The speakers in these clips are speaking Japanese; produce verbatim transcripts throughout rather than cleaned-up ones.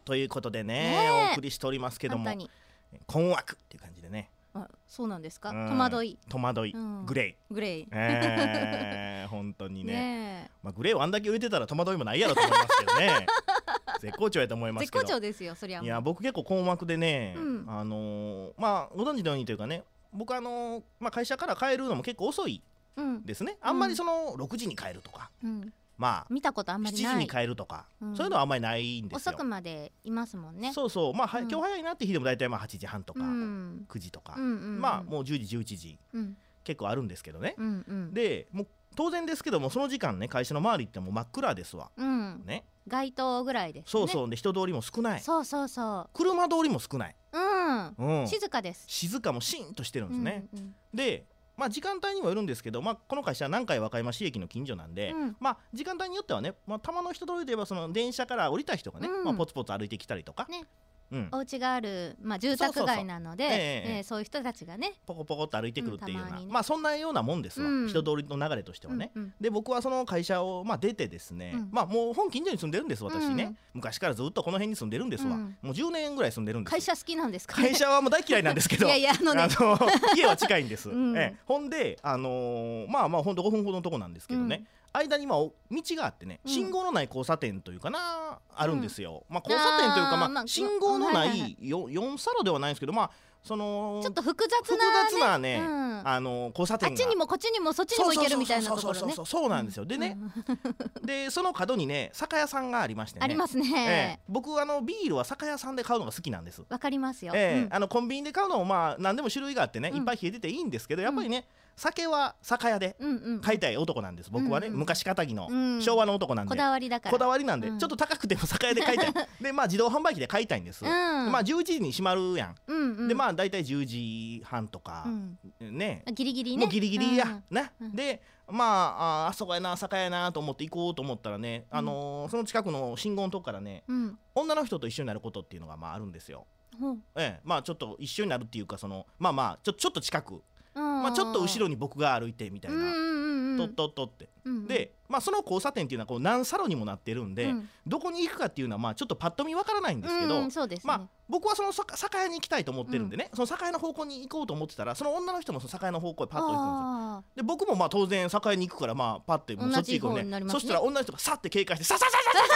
ということでね、 ねお送りしておりますけども、 簡単に困惑っていう感じでね、 あ、そうなんですか。 うん戸惑い、 戸惑い、 うんグレイ、 グレイ、 えー、本当にねねまあ、グレーをあんだけ売れてたら戸惑いもないやろと思いますけどね絶好調やと思います絶けど、 好調ですよ、そりゃもう。 いや僕結構困惑でね、 うんあのーまあご存知のようにというかね、僕あのーまあ、会社から帰るのも結構遅いうんですね。あんまりそのろくじに帰るとか、 うん、 まあ見たことあんま 7時りない。 に帰るとか、 うんそういうのはあんまりないんですよ。 遅くまでいますもんね。 そうそう、まあ、はうん今日早いなって日でも大体まあはちじはんとか、 うんくじとか、 うんうんうん、 まあもうじゅうじじゅういちじうん結構あるんですけどね、 うんうん、 でもう当然ですけども、その時間ね会社の周りってもう真っ暗ですわ、 うん、 ね、 街灯ぐらいですね。 そうそうで人通りも少ない、 そうそうそ車通りも少ない、 う、うんうん、 静かです。 静かもシーンとしてるんですね、 うんうんでまあ時間帯にもよるんですけど、まあ、この会社は南海和歌山市駅の近所なんで、 うんまあ時間帯によってはね、まあ、たまの人通りで言えばその電車から降りた人がね、 うんまあ、ポツポツ歩いてきたりとか、 ね、 うん、 お家がある、まあ、住宅街なので、 そうそうそうえええーそういう人たちがね、 ポコポコっと歩いてくるっていうような、 うんたまにねまあそんなようなもんですわ、 うん人通りの流れとしてはね、 うんうんで僕はその会社をまあ出てですね、 うんまあもう本近所に住んでるんです私ね、 うん昔からずっとこの辺に住んでるんですわ、 うんもうじゅうねんぐらい住んでるんです。 会社好きなんですかね。 会社はもう大嫌いなんですけどいやいやあのね家は近いんです、 うんええほんであのーまあまあほんとごふんほどのとこなんですけどね、間にまあお道があってね、 うん信号のない交差点というかな、あるんですよ、まあ交差点というかまあ、 あーまあ信号のなはいはいはいいよよん差路ではないんですけど、まあそのちょっと複雑複な、ね、 雑なね、 うんあの交差あ点がっちにもこっちにもそっちにも行けるみたいなところね。 そうそうそうそうそうなんですよ。でね、でその角にね酒屋さんがありましてね、 ありますえねえ。僕あのビールは酒屋さんで買うのが好きなんです。 わかりますよ。 ええうんあのコンビニで買うのもまあ何でも種類があってね、 うんいっぱい冷えてていいんですけど、やっぱりね酒は酒屋でうんうん、 買いたい男なんです僕はね、 うんうん昔かたぎのうん昭和の男なんで、 こだわりだから。 こだわりなんで、 うんちょっと高くても酒屋で買いたいでまあ自動販売機で買いたいんです、 うんまあじゅういちじに閉まるやん、 うんうん、 でまあ大体じゅうじはんとか、 うんねギリギリね。 もうギリギリや、な、 うんでまあ あ, あそこやな酒屋やなと思って行こうと思ったらね、あのーその近くの信号のとこからねうんうん女の人と一緒になることっていうのがまああるんですよ、 ほうええ、まあちょっと一緒になるっていうかそのまあまあちょちょっと近く、 うんまあ、ちょっと後ろに僕が歩いてみたいな、 うんうんうんうん、 とっとっとって、 うんで、まあ、その交差点っていうのはこう何サロにもなってるんで、 うんどこに行くかっていうのはまあちょっとパッと見わからないんですけど、 うんそうですね、 まあ、僕はその酒酒屋に行きたいと思ってるんでね、その酒屋の方向に行こうと思ってたらその女の人もその酒屋の方向へパッと行くんですよ。 あで僕もまあ当然酒屋に行くからまあパッてもうそっち行くのね同じ方になりますねそしたら女の人がさって警戒してさささささ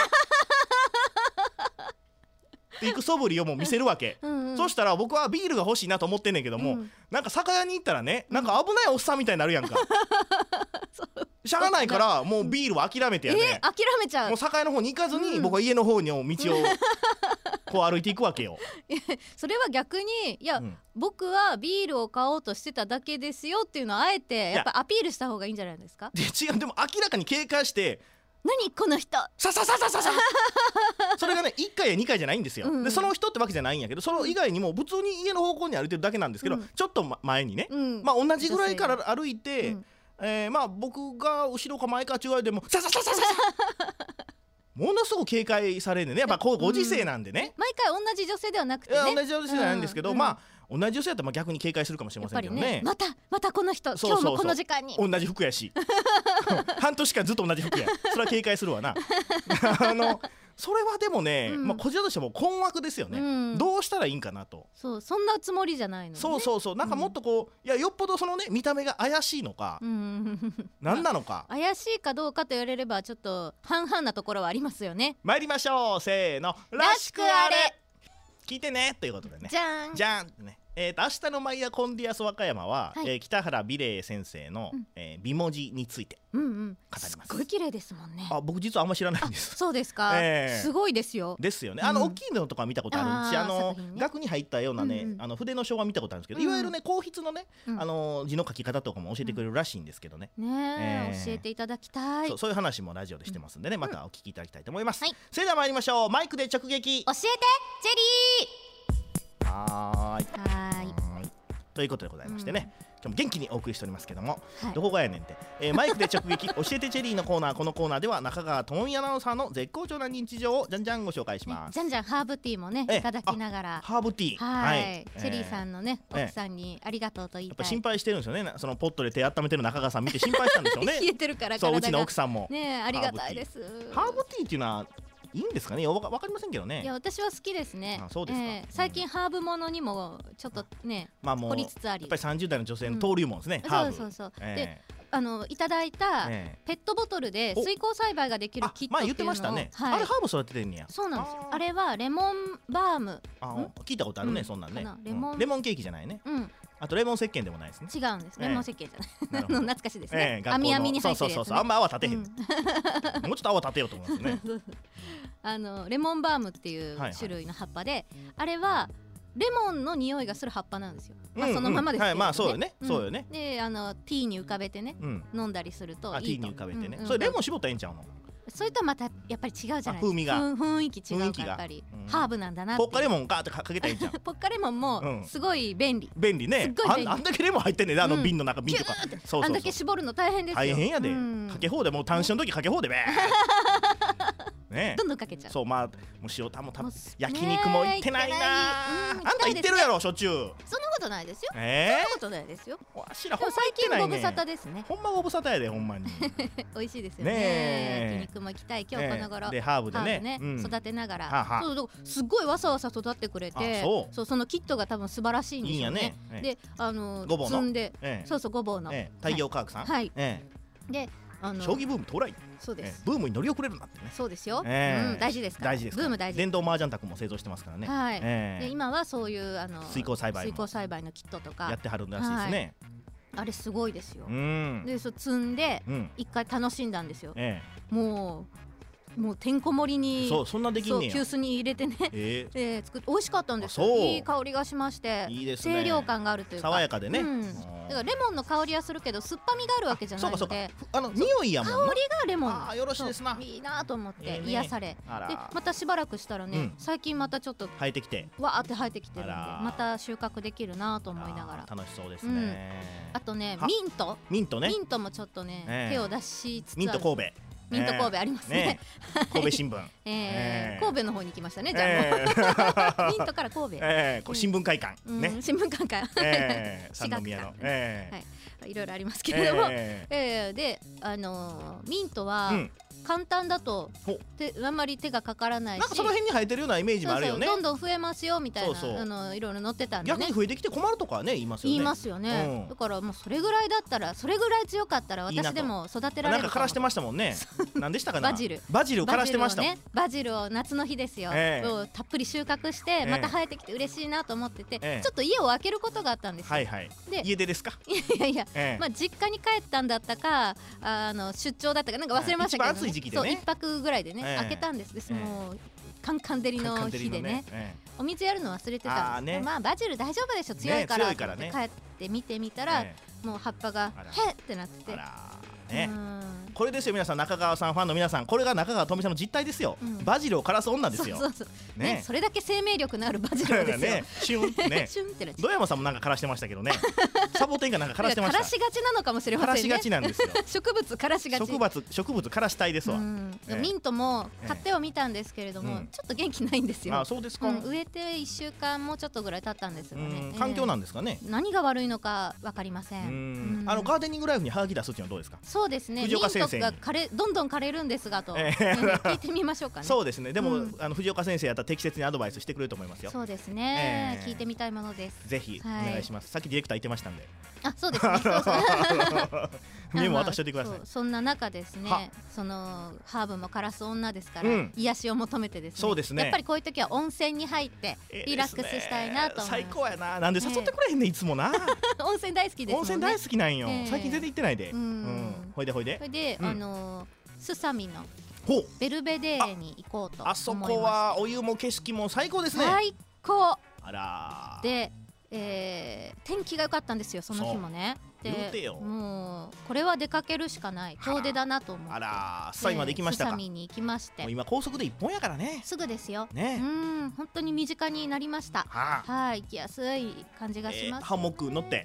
って行く素振りをもう見せるわけ、 ーうんうん、 そしたら僕はビールが欲しいなと思ってんねんけども、 うんなんか酒屋に行ったらねなんか危ないおっさんみたいになるやんかしゃあないからもうビールは諦めてやね、 えー、諦めちゃうもう酒屋の方に行かずに、 うん僕は家の方の道をこう歩いていくわけよ、 それは逆にいや、 うん僕はビールを買おうとしてただけですよっていうのをあえてやっぱアピールした方がいいんじゃないですか。 で違うでも明らかに警戒して何この人ささささささそれがねいっかいやにかいじゃないんですよ、 うんでその人ってわけじゃないんやけどその以外にも普通に家の方向に歩いてるだけなんですけど、 うんちょっとま前にね、 うんまあ同じぐらいから歩いて、 うんえーまあ僕が後ろか前か違いでもささささささものすごく警戒されるんでねやっぱこうご時世なんでね、 毎回同じ女性ではなくていやね同じ女性じゃないんですけど、 うんまあ同じ女性だったらまあ逆に警戒するかもしれやっぱりませんけどねねまたまたこの人そうそうそう今日もこの時間に同じ服やし半年間ずっと同じ服やそれは警戒するわなあのそれはでもね、 うんまあ、こちらとしても困惑ですよね、 うんどうしたらいいんかなと、 そうそんなつもりじゃないの、ね、 そうそうそうなんかもっとこう、いやよっぽどそのね見た目が怪しいのか、 うん何なのか、 怪しいかどうかと言われればちょっと半々なところはありますよね。 参りましょうせーのらしくあれ聞いてねということでねじゃーんじゃーんってねえー、と明日のマイヤコンディアス和歌山は、 はいえー北原美玲先生の、 うんえー美文字についてうんうん語りますすっごい綺麗ですもんね。 あ僕実はあんま知らないんですそうですか、 ええすごいですよ。 ですよねあの、 うん大きいのとか見たことあるしあーあの作品ね額に入ったようなね、 うんうんあの筆の書は見たことあるんですけど、 うんいわゆるね硬筆のね、 うんあの字の書き方とかも教えてくれるらしいんですけどね、 ねえ、 ええ教えていただきたい。 そうそういう話もラジオでしてますんでね、またお聞きいただきたいと思います、 はいそれでは参りましょうマイクで直撃教えてジェリはーいーはーいはーいということでございましてね、今日も元気にお送りしておりますけども、 はいどこがやねんって、えーマイクで直撃教えてチェリーのコーナー。このコーナーでは中川智美アナウンサーの絶好調な日常をじゃんじゃんご紹介します。 じゃんじゃんハーブティーもねええいただきながらハーブティーはい、チェリーさんののね、 ええ奥さんにありがとうと言いたい。 やっぱ心配してるんですよねなそのポットで手温めてる中川さん見て心配したんでしょうね冷えてるからそううち体がの奥さんもねえありがたいです。 ハーブティーっていうのはいいんですかね、わかわかりませんけどね。 いや私は好きですね。 あそうですかえー最近ハーブものにもちょっとねまあもう凝りつつありやっぱりさんじゅう代の女性の登竜門ですね、 うんハーブ。 そうそうそうえであのいただいたええペットボトルで水耕栽培ができるあキットまあっていうのを言ってましたね、 はいあれハーブ育ててんねや。 そうなんですよ。 あーあれはレモンバームあん聞いたことあるね、 うんそんなんねかなレモンうんレモンケーキじゃないね。 うんあとレモン石鹸でもないですね。 違うんです。 ええレモン石鹸じゃないなるほど懐かしいですええね。 学校の網網に入ってるやつね。 そうそうそうそう、あんま泡立てへん、 うんもうちょっと泡立てようと思いますね。 あのレモンバームっていうはいはい種類の葉っぱで、あれはレモンの匂いがする葉っぱなんですよ。まあうんうんそのままですけれどもね。 はいまあそうよねんそうよねであのティーに浮かべてねうん飲んだりするとあ、ティーいいと。 に浮かべてね、 うんうんそれレモン絞ったらええんちゃうの。 それとはまたやっぱり違うじゃないですか。 あ風味がふん雰囲気違う雰囲気がかやっぱりうんハーブなんだなっていう。 ポッカレモンガーってかかけたらええんちゃう。 ポッカレモンもうんすごい便利。 便利ねすっごい便利あんあんだけレモン入ってんねんで、あのうん瓶の中、瓶とかキューってそうそうそうあんだけ絞るの大変ですよ。 大変やで、 うんかけ放題、もう単身の時かけ放題べーねどんどんかけちゃう。 そうまあもう塩タンもたもう焼肉も行ってないなねえ行ってないうんあんた行ってるやろしょっちゅう。 そんなことないですよ。 えそんなことないですよ。 ー、わしらでもほんま行最近ご無ってないね沙汰ですね。 ほんまご無沙汰やでほんまに美味しいですよねね。 え焼肉も行きたい今日この頃。 ええでハーブでハーブね、 ねうん育てながら、 はあはあそうだからすごいわさわさ育ってくれて、 あそうそのキットが多分素晴らしいんでいいんやすよね。 ねええで、あのごぼうの積んで、 ええそうそうごぼうの、 ええ太陽科学さんはいえで、あのえ将棋ブーム到来そうです。 ええブームに乗り遅れるなってねそうですよ。 ええうん、大事ですから。 大事ですからブーム大事。 電動麻雀卓も製造してますからねはい。 ええで今はそういうあの水耕栽培も水耕栽培のキットとかやってはるらしいですねあれすごいですよう。んで、そう積んでうん一回楽しんだんですよ。 えもうもうてんこ盛りえにそうそんなできんねやそう急須に入れてね。 えで作って美味しかったんですよ。 あそういい香りがしまして、 いいですね清涼感があるというか、 爽やかでねうん、 あーだからレモンの香りはするけど酸っぱみがあるわけじゃなそうかそうかいので、 あの匂いやもんな香りがレモンあーよろしいですなそういいなと思ってええね癒され、 あらでまたしばらくしたらね、 うん最近またちょっと生えてきてわーって生えてきてるんであらまた収穫できるなと思いながら、 あー楽しそうですねあとねはミントミントねミントもちょっとね、 ええ手を出しつつあるミント神戸ミント神戸ありますねえ神戸新聞えええー神戸の方に行きましたねじゃあもう、 ええミントから神戸、 ええこう新聞会館うんね新聞館かええ私学三宮の館ええはいいろいろありますけれども、 ええーで、あのーミントえはうん簡単だとほてあんまり手がかからないしなんかその辺に生えてるようなイメージもあるよねそうそうどんどん増えますよみたいなそうそうあのいろいろ載ってたんでね逆に増えてきて困るとかはね言いますよね言いますよね、 うんだからもうそれぐらいだったらそれぐらい強かったらいいなと私でも育てられるかもなんか枯らしてましたもんね何でしたかなバジルバジルを枯らしてましたバジルをねバジルを夏の日ですよ、 ええをたっぷり収穫して、 ええまた生えてきて嬉しいなと思ってて、 ええちょっと家を開けることがあったんですよ、 はいはいで家出ですかいやいやええまあ、実家に帰ったんだったかあの出張だったかなんか忘れましたけど、ね、 一番暑い時期でねそう一泊ぐらいでね、 ええ開けたんですです、 ええもうカンカン照りのカンカン照りの日でねえお水やるの忘れてたんですあーねまあバジル大丈夫でしょ強いから、 ね強いからねと思って帰って見てみたえら、 えもう葉っぱがあらへっってなっててえあらねうんこれですよ皆さん中川さんファンの皆さんこれが中川富美さんの実態ですようんバジルを枯らす女ですよそうそうそうねねそれだけ生命力のあるバジルをですよ、 ねシュンねシュンってなっちゃドヤマさんもなんか枯らしてましたけどねサボテンがなんか枯らしてました枯らしがちなのかもしれませんね枯らしがちなんですよ植物枯らしがち植物植物枯らしたいですわうんええミントも買ってはみたんですけれども、 うんちょっと元気ないんですよ、 あそうですかうん、植えていっしゅうかんもうちょっとぐらい経ったんですがね、 うん環境なんですかね何が悪いのかわかりません、 うんうんあのガーデニングライフにハガキ出すっていうのはどうですかそうですねミ藤ント岡先生にが枯れどんどん枯れるんですがと、 ええ聞いてみましょうかねそうですねでも、 うんあの藤岡先生やったら適切にアドバイスしてくれると思いますよそうですね、 ええ聞いてみたいものですぜひおはい願いします、さっきディレクター言ってましたんであそうですねそうそうメモ渡しておいてくださいそうそんな中ですはねそのハーブも枯らす女ですから、 うん癒しを求めてですねそうですねやっぱりこういう時は温泉に入ってええリラックスしたいなと思います、 最高やななんで誘ってくれへんねんいつもな温泉大好きですもんね温泉大好きなんよ、 ええ最近全然行ってないで、 うんほいでほいでそれで、 うんあのスサミのほうベルベデーレに行こうと思いましてあそこはお湯も景色も最高ですね、 最高あらーで、えー天気が良かったんですよその日もねそう言うてよもうこれは出かけるしかない遠出だなと思ってあらースサミまで行きましたスかもサミに行きましてう今高速で一本やからねすぐですようねん本当に身近になりましたはあ、 はい行きやすい感じがします、 えーハンモック乗って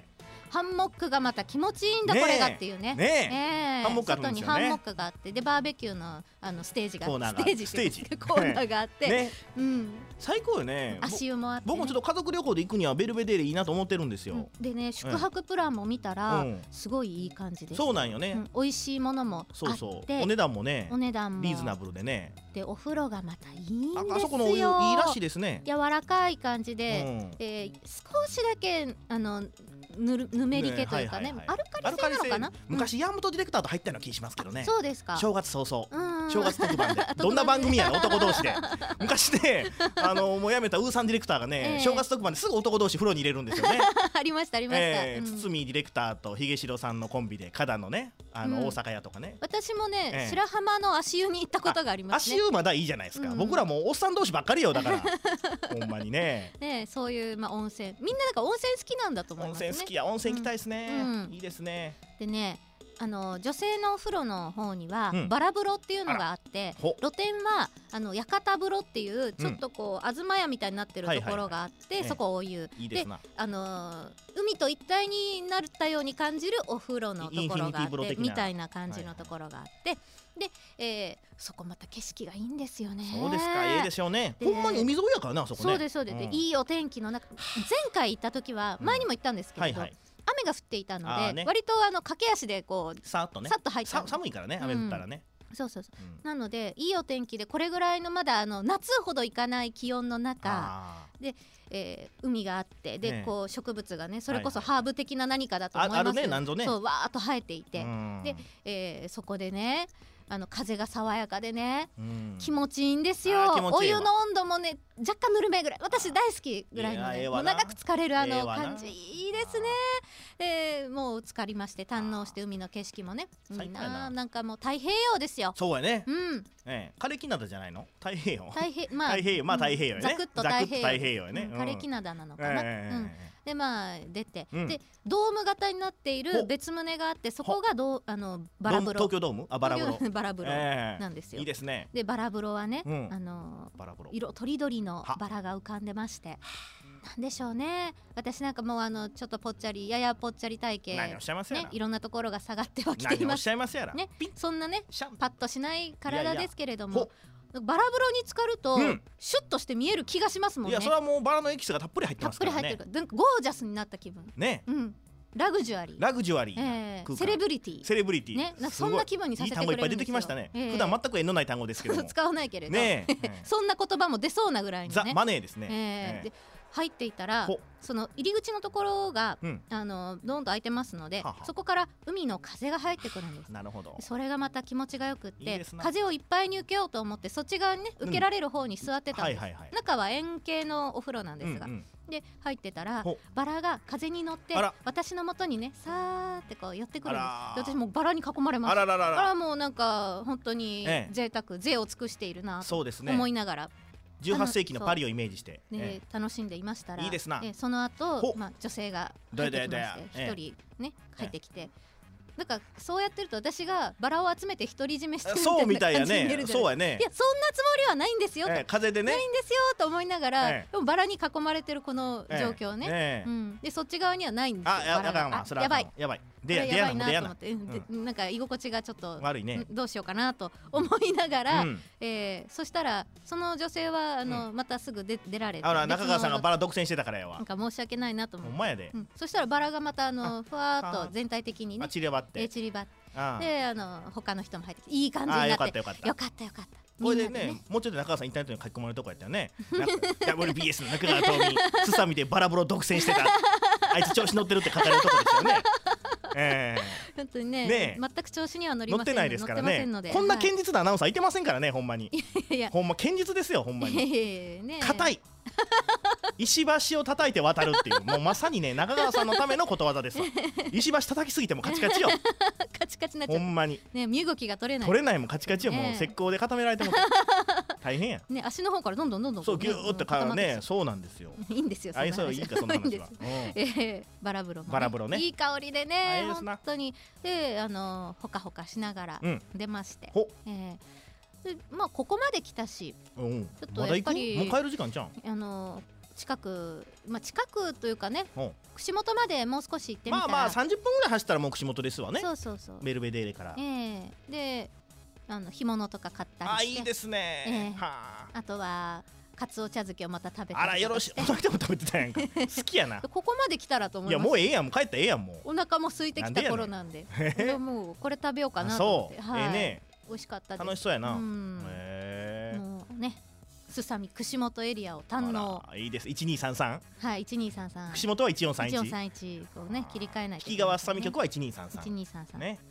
ハンモックがまた気持ちいいんだ、 ねえこれがっていうね。 ねえええ、 ハンモックあるん外ですよねにハンモックがあって、でバーベキューのあのステージがコーナーがステージっていうかステージコーナーがあって、 ねうん、 最高よね。 足湯もあって、ね、 僕もちょっと家族旅行で行くにはベルベデーレいいなと思ってるんですよ。 うんでね、宿泊プランも見たら、 うんすごいいい感じです。 そうなんよね、 うん、美味しいものもあって、 そうそうお値段もねお値段もリーズナブルでね。 でお風呂がまたいいんですよ。 ああそこのお湯いいらしいですね。 柔らかい感じで、 うんえー少しだけあのぬるぬめり気というかね、 ねはいはいはいアルカリ性なのかな。 昔山本ディレクターと入ったような気しますけどね。 そうですか。 正月早々 うん正月特番でどんな番組やね男同士で昔ねあのもう辞めたウーさんディレクターがね、 ええ正月特番ですぐ男同士風呂に入れるんですよね。 ありましたありました、 えーうん堤ディレクターと秀城さんのコンビで花壇のねあの、 うん大阪屋とかね。 私もね、 ええ白浜の足湯に行ったことがあります足ね。 湯まだいいじゃないですか、 うん僕らもうおっさん同士ばっかりよだからほんまにね。 ね、そういう、まあ、温泉みんななんか温泉好きなんだと思い温ますね。 泉好きや温泉行きたいですね、 うんいいですね。 でね、あの女性のお風呂の方には、 うんバラ風呂っていうのがあって、 ほ露天はあの屋形風呂っていうちょっとこう、東屋みたいになってるところがあって、 はいはいはいそこお湯いいですな。 あのー海と一体になったように感じるお風呂のところがあインフィニティ風呂的なってみたいな感じのところがあって、で、えーそこまた景色がいいんですよね。 そうですか、ええでしょうね。 でほんまに海沿いやからなあそこね。 そうですそうです、でうんいいお天気の中、前回行った時は前にも行ったんですけれど、 はいはい。 雨が降っていたので、 あーね割とあの駆け足でこうさっとねさっと入ったさ寒いからね雨降ったらね、 そうそうそう、 うんなのでいいお天気でこれぐらいのまだあの夏ほどいかない気温の中、 あえー海があってで、 ねこう植物がねそれこそはいはいハーブ的な何かだと思いますああるねなんぞねそうわーっと生えていーて、 うんでえーそこでねあの風が爽やかでねうん気持ちいいんですよ。 あー気持ちいいわお湯の温度もね若干ぬるめぐらい、私大好きぐらいのね、もういやええわな長く浸かれるあのええわな感じいいですね。でもう浸かりまして堪能して海の景色もねいい最高やなな、なんかもう太平洋ですよ。 そうやね、 うんええ、枯れ木灘じゃないの太平洋太平まあ太平洋まあ太平洋やねざくっと太平洋ざくっと太平洋やねうんうん枯れ木灘なのかな、 ええうんでまあ出て、 うんでドーム型になっているほ別棟があってそこがどうあのバラ風呂東京ドームあバラ風呂東京バラ風呂ええなんですよ。 いいですねでバラ風呂はね、 うんあのバラ風呂色とりどりのはバラが浮かんでまして、なんでしょうね、私なんかもうあのちょっとぽっちゃりややぽっちゃり体型何をおっしゃいますやら、 ねいろんなところが下がってはきてい何をおっますしゃいますやら、 ねピッそんなねシャンパッとしない体ですけれどいやいも、バラ風呂に浸かると、 うんシュッとして見える気がしますもんね。 いやそれはもうバラのエキスがたっぷり入ってたっぷりますからね入ってるから、なんかゴージャスになった気分、 ねうん、ラグジュアリー、 ラグジュアリーなえー空間セレブリティセレブリティねなんかすごいそんな気分にさせてくれるんですよいい単語いっぱい出てきましたね、 ええ普段全く縁のない単語ですけども使わないけれど、 ねえ、ええそんな言葉も出そうなぐらいのザ・ね、 マネーですね、 えーええで入っていたらほその入り口のところが、 うんあのどんと開いてますので、 ははそこから海の風が入ってくるんです。 なるほどそれがまた気持ちがよくっていいですな風をいっぱいに受けようと思ってそっち側にね受けられる方に座ってたんです、 はいはいはい中は円形のお風呂なんですが、 うんうんで入ってたらほバラが風に乗ってあら私の元にねさーってこう寄ってくるんです。 あらで私もうバラに囲まれます。 あららららあらもうなんか本当にええ贅沢贅を尽くしているなとそうですね思いながら、 じゅうはっ世紀のパリをイメージして、 ねえ楽しんでいましたらいいですなえその後ほまあ女性が入ってきまどやどやしてどや一人ね入ってきて。なんかそうやってると私がバラを集めて独り占めしてえるそうみたいやみたいな感じに見えねるじゃないそうやねいやそんなつもりはないんですよと、 ええ風でねないんですよと思いながら、 ええでもバラに囲まれてるこの状況ね、 ええうん、でそっち側にはないんですよあやバラがあかんわそれはあやばいやばいこでやでやれやばいなもんでやななと思って、うんでなんか居心地がちょっと悪いねうんどうしようかなと思いながら、 うんえーそしたらその女性はあの、またすぐ出出られてあら中川さんが別のバラ独占してたからやわなんか申し訳ないなと思って、 ほんまやでうん、そしたらバラがまたあのふわーっあと全体的にねあ散らばっえーて散りばってああであの他の人も入ってきていい感じにああよなってかったよかったよかったよかったこれでみんなねもうちょっと中川さんインターネットに書き込まれるとこやったよねなんか ダブリュービーエス の中川遠美すさみでバラ風呂独占してたあいつ調子乗ってるって書かれるとこですよねえ本当にねねえ全く調子には乗えりません乗ってないですからね乗ってませんのでこんなはい堅実なアナウンサーいてませんからねほんまにいやいやほんま堅実ですよほんまにね硬い石橋を叩いて渡るっていうもうまさにね中川さんのためのことわざですわ石橋叩きすぎてもカチカチよカチカチになっちゃっほんまにてね身動きが取れない取れないもんカチカチよもうねえ石膏で固められても大変やね足の方からどんどんどんどんそうこねギューってか固まってねそうなんですよいいんですよあいそういいかそんな話はいいんですうんえーバラ風呂もねバラ風呂ねいい香りであねいいですな本当にであのほかほかしながらうん出ましてほえーでまあここまで来たしうんちょっとまだ行くやっぱりもう帰る時間じゃんあの近く、まあ、近くというかね、 うん串本までもう少し行ってみたら、 まあまあさんじゅっぷんぐらい走ったらもう串本ですわね。 そうそうそう、 ベルベデーレから。 ええであの干物とか買ったりして、 あ、いいですね、 ええはあ。 あとはかつお茶漬けをまた食べたりとかして、 あらよろしい、お酒でも食べてたやんか好きやな。 ここまで来たらと思いやいます。 もうええやん、もう帰ったらええやん、もう。 お腹も空いてきた頃なんで、 なんでやねんいやもうこれ食べようかなと思って、 そう、 はい、 ええね、 美味しかったです。 楽しそうやな。 うんへえ。 もうね、すさみ串本エリアを堪能。 いいです。いちにーさんさん。 はい、いちにーさんさん。 串本はいちよんさんいち。 いちよんさんいちこうね切り替えないと引き川すさみ局はいちにーさんさん。 いちにーさんさんね。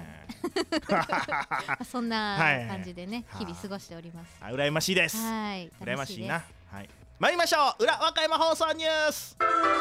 そんな感じでね、日々過ごしております。 あ、羨ましいです。 はい、 羨ましいな。はい。参りましょう。裏和歌山放送ニュース。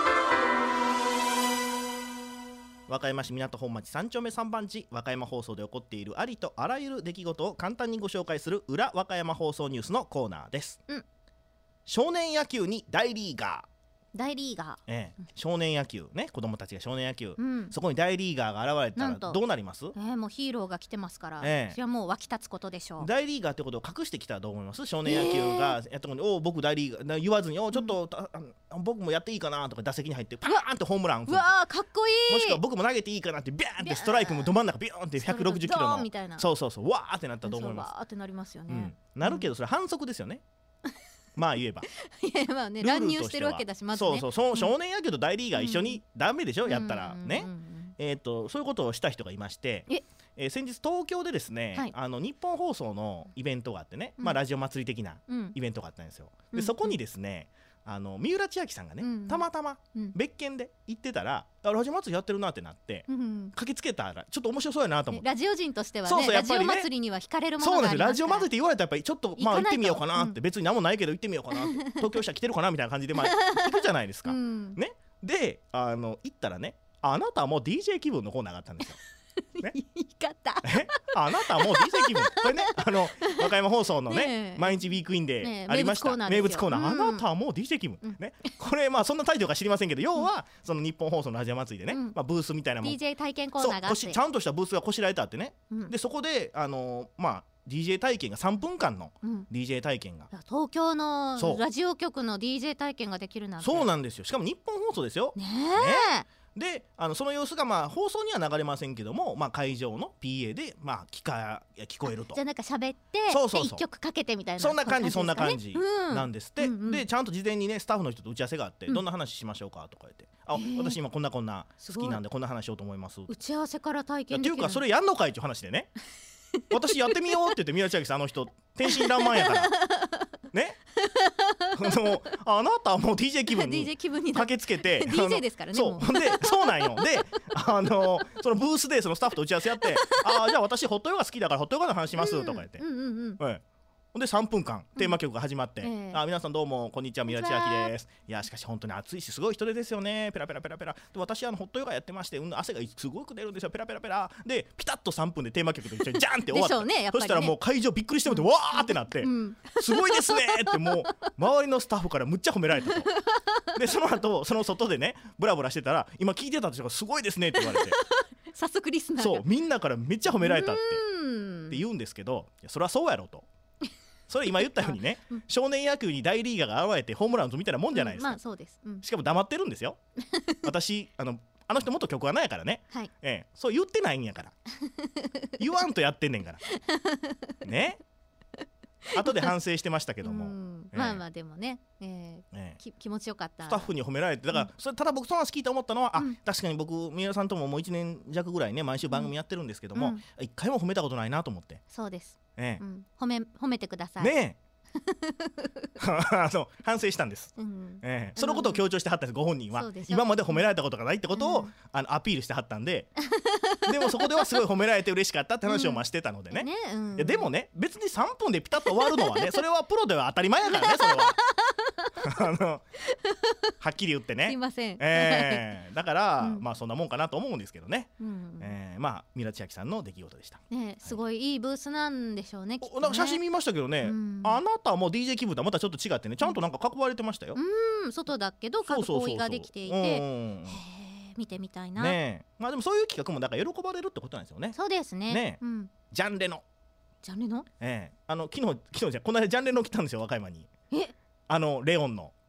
和歌山市港本町三丁目三番地、和歌山放送で起こっているありとあらゆる出来事を簡単にご紹介する裏和歌山放送ニュースのコーナーです。 うん、 少年野球に大リーガー。 大リーガー、 ええ、少年野球ね、子供たちが少年野球、 うん、 そこに大リーガーが現れたなんとらどうなります？ えー、もうヒーローが来てますから、 ええ、 それはもう湧き立つことでしょう。 大リーガーってことを隠してきたらどう思います？少年野球がやったのに、お僕大リーガーな言わずに、おちょっと、うん、あ僕もやっていいかなとか打席に入ってパーンってホームラン、 うわーかっこいい。 もしくは僕も投げていいかなってビャーンってストライクもど真ん中ビューンってひゃくろくじゅっキロのみたいな、 そうそうそう、わーってなったらどう思います？ わーってなりますよね、 うん、なるけどそれ反則ですよねまあ言えばいやまあね、乱入してるわけだし、まずね、 そうそうそう、少年野球と大リーガー一緒にダメでしょ、やったらね、 うんうんうん、 えー、とそういうことをした人がいまして、ええー、先日東京でですね、はい、あの日本放送のイベントがあってね、うん、まあ、ラジオ祭り的なイベントがあったんですよ、うん、でそこにですね、あの三浦千秋さんがね、うん、たまたま別件で行ってたら、うん、ラジオ祭りやってるなってなって、うん、駆けつけたらちょっと面白そうやなと思って、 ラジオ人としてはね、 そうそうやっぱりね、 ラジオ祭りには惹かれるものがありますから。 そうなんですよ、ラジオ祭りって言われたらやっぱりちょっとまあ行ってみようかなって、うん、別に何もないけど行ってみようかな東京車来てるかなみたいな感じでまあ行くじゃないですか、うん、ね、であの行ったらね、あなたはもう ディージェー 気分のコーナーがあったんですよね、 言い方あなたはもう ディージェー 気分、これね、あの和歌山放送の ね, ね毎日ウィークインでありました、ね、名物コーナー、うん、あなたはもう ディージェー 気分、うん、ね、これまあそんなタイトルか知りませんけど、要はその日本放送のラジオ祭りでね、うん、まあ、ブースみたいなもんディージェー 体験コーナーがあって、 ちゃんとしたブースがこしらえてあってね、うん、でそこであのー、まあディージェー 体験がさんぷんかんの ディージェー 体験が、 うん、東京のラジオ局の ディージェー 体験ができるなんて、 そうなんですよ、しかも日本放送ですよねえ、ね、 であのその様子がまあ放送には流れませんけども、まあ、会場の ピーエー でまあ聞か聞こえると、 じゃあなんか喋ってそうそうそういっきょくかけてみたいな、 そんな感じそんな感じなんですって、 うんうんうん、 でちゃんと事前にねスタッフの人と打ち合わせがあって、うん、どんな話しましょうかとか言って、あ、私今こんなこんな好きなんでこんな話しようと思います、 打ち合わせから体験できるっていうかそれやんのかいっていう話でね私やってみようって言って、宮地明さん、あの人天真爛漫やからねあなたはもう ディージェー 気分に駆けつけてディージェー ですからね、 そうでそうなんよであのそのブースでそのスタッフと打ち合わせやってあじゃあ私ホットヨガ好きだからホットヨガの話しますとか言って、うんうんうん、はい、ほんでさんぷんかんテーマ曲が始まって、うん、えー、あ皆さんどうもこんにちは、宮地明です。いやしかし本当に暑いしすごい人手ですよね、ペラペラペラペラで、私あのホットヨガやってまして、うん、汗がすごく出るんですよ、ペラペラペラでピタッとさんぷんでテーマ曲と一緒にジャンって終わった、ねね、そしたらもう会場びっくりしてもって、うん、わーってなって、うん、すごいですねってもう周りのスタッフからむっちゃ褒められたとでその後その外でねブラブラしてたら、今聞いてた人がすごいですねって言われて早速リスナーがそうみんなからめっちゃ褒められたってって言うんですけど、いやそれはそうやろとそれ今言ったようにね、うん、少年野球に大リーガーが現れてホームラン打つみたいなもんじゃないですか、 うん、まあそうです、うん、 しかも黙ってるんですよ私あのあの人元局アナやからね、はい、ええ、そう言ってないんやから言わんとやってんねんからね後で反省してましたけども、 うんええ、まあまあでもね、えーええ、気持ちよかった、 スタッフに褒められて、だから、うん、それただ僕その話聞いて思ったのは、うん、あ確かに僕三浦さんとももういちねん弱ぐらいね毎週番組やってるんですけども、うん、一回も褒めたことないなと思って。 そうです、 ええ、 うん、褒め褒めてくださいねえあの反省したんです、うんええ、そのことを強調してはったんです、ご本人は今まで褒められたことがないってことを、うん、あのアピールしてはったんででもそこではすごい褒められて嬉しかったって話をましてたのでね、うんねうん、いやでもね別にさんぷんでピタッと終わるのはねそれはプロでは当たり前やからねそれはあのはっきり言ってねすいません、 えー、だから、うん、まあそんなもんかなと思うんですけどね、うんえー、まあ三浦千秋さんの出来事でした、 ね、すごいいいブースなんでしょうね、きっとね。 なんか写真見ましたけどね、うん、あなたはもう ディージェー 気分とはまたちょっと違ってねちゃんとなんか囲われてましたよ、 うん外だけど囲いができていて、へ見てみたいな、 ね、まあでもそういう企画もだから喜ばれるってことなんですよね。 そうですね、 ね、 うん、 ジャンレノジャンレノ、 ええ、あの昨日昨日じゃこの間ジャンレノ来たんですよ和歌山に。 えあのレオンのえ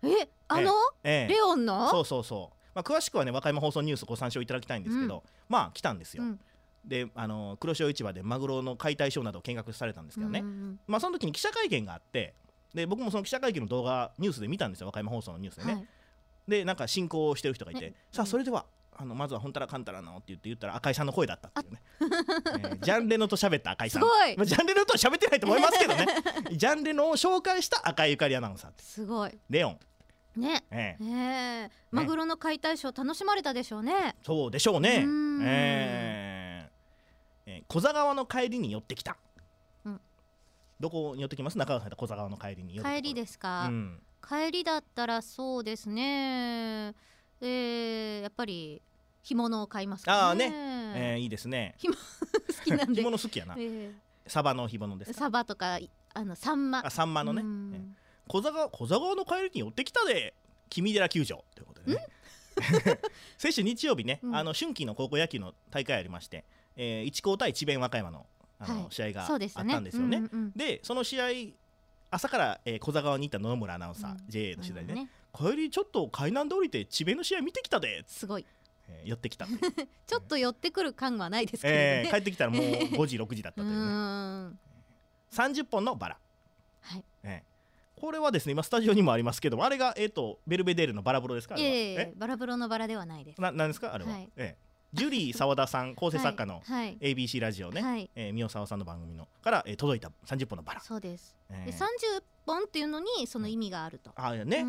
えあの、ええ、レオンのそうそうそう、まあ、詳しくはね和歌山放送ニュースご参照いただきたいんですけど、うん、まあ来たんですよ、うん、であの黒潮市場でマグロの解体ショーなどを見学されたんですけどね、うんうん、まあ、その時に記者会見があって、で僕もその記者会見の動画ニュースで見たんですよ、和歌山放送のニュースでね、はい、でなんか進行してる人がいて、ね、さあそれではあのまずはほんたらかんたらのって言って言ったら赤井さんの声だったっていうね、えー、ジャンレノと喋った赤井さん、 すごい、 まあ、ジャンレノとは喋ってないと思いますけどねジャンレノを紹介した赤井ゆかりアナウンサーって、 すごいレオンね、えええー、マグロの解体ショー楽しまれたでしょうね。 そうでしょうね。う、えーえー、小座川の帰りに寄ってきた、うん、どこに寄ってきます？中川さん小座川の帰りに寄って帰りですか、うん、帰りだったらそうですね、えー、やっぱり干物を買いますかね。 あーね、えー、いいですね。 干物好きなんで干物好きやな、えー、サバの干物ですか？ サバとかあのサンマ、 あサンマのね、えー、小座川小座川の帰りに寄ってきたで君寺球場ということでね先週日曜日ね、うん、あの春季の高校野球の大会ありまして、えー、一高対智弁和歌山の、あの、はい、試合があったんですよね。で、うんうん、その試合朝から、えー、小座川に行った野々村アナウンサー、うん、ジェーエー の取材でね、うん、帰りちょっと海南で降りて智弁の試合見てきたですごい、 えー、寄ってきたちょっと寄ってくる感はないですけどね、 えー、帰ってきたらもうごじろくじだったというねうさんじゅっぽんのバラ、 はい、 えーこれはですね今スタジオにもありますけども、あれが、えー、とベルベデールのバラ風呂ですか？ いえいえ、バラ風呂のバラではないです。 ななんですかあれは、はい、ええ、ジュリー澤田さん構成作家の エービーシー ラジオね、はい、えー、宮沢さんの番組のから、えー、届いたさんじゅっぽんのバラ。 そうです、えー、でさんじゅっぽんっていうのにその意味があると、 ああね、うん、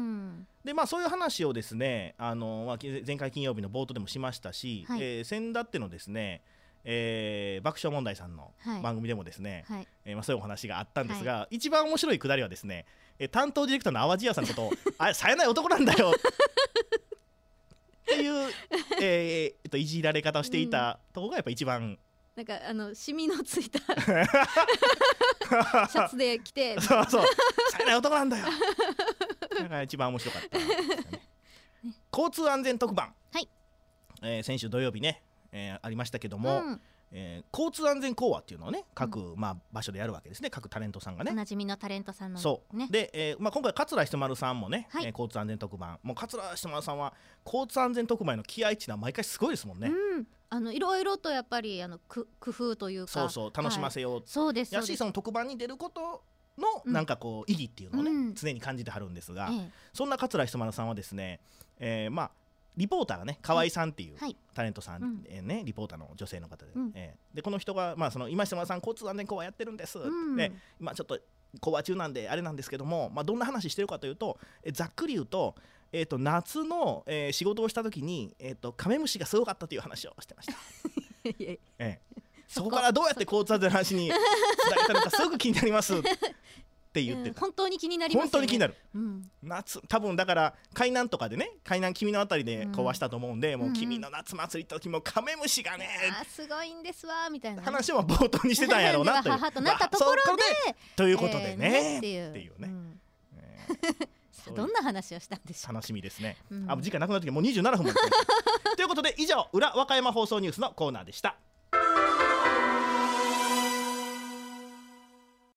でまあそういう話をですね、あの、まあ、前回金曜日の冒頭でもしましたし、はい、えー、先だってのですね、えー、爆笑問題さんの番組でもですね、はい、えーまあ、そういうお話があったんですが、はい、一番面白いくだりはですね、えー、担当ディレクターの淡路屋さんのことをあれ冴えない男なんだよっていう、えーえー、といじられ方をしていたところがやっぱ一番、 なんかあのシミのついたシャツで着てそうそう冴えない男なんだよだから一番面白かったですかね交通安全特番、 はい、 えー、先週土曜日ね、えー、ありましたけども、うん、えー、交通安全講話っていうのをね各、うん、まあ、場所でやるわけですね、各タレントさんがね、 おなじみのタレントさんの、ね、 そうで、えーまあ、今回桂ひとまるさんもね、はい、えー、交通安全特番、もう桂ひとまるさんは交通安全特番への気合いっていうのは毎回すごいですもんね、 うん、あのいろいろとやっぱりあの工夫というか、 そうそう楽しませよう、はい、 そうですやしその特番に出ることのなんかこう意義っていうのをね、うん、常に感じてはるんですが、ええ、そんな桂ひとまるさんはですね、えー、まあリポーターがね河合さんっていうタレントさん、はい、えーね、リポーターの女性の方で、うん、えー、でこの人が、まあ、その今下さん交通安全講話やってるんです、うん、で今ちょっと講話中なんであれなんですけども、まあ、どんな話してるかというと、えー、ざっくり言うと、えー、と夏の、えー、仕事をした時に、えー、とカメムシがすごかったという話をしてましたえー、そこからどうやって交通安全の話につなげたのかすごく気になりますって言ってた、 うん、本当に気になりますよね。 本当に気になる、 うん、 夏多分だから海南とかでね、海南君のあたりで講話したと思うんで、うん、もう君の夏祭りって時もカメムシがね、 あすごいんですわみたいな話を冒頭にしてたんやろうなという母となったところで、まあ、 ということでね、えー、 っていうっていうね、うんえー、どんな話をしたんでしょう。 楽しみですね、うん、あ時間なくなった時もうにじゅうななふんまでということで以上裏和歌山放送ニュースのコーナーでした。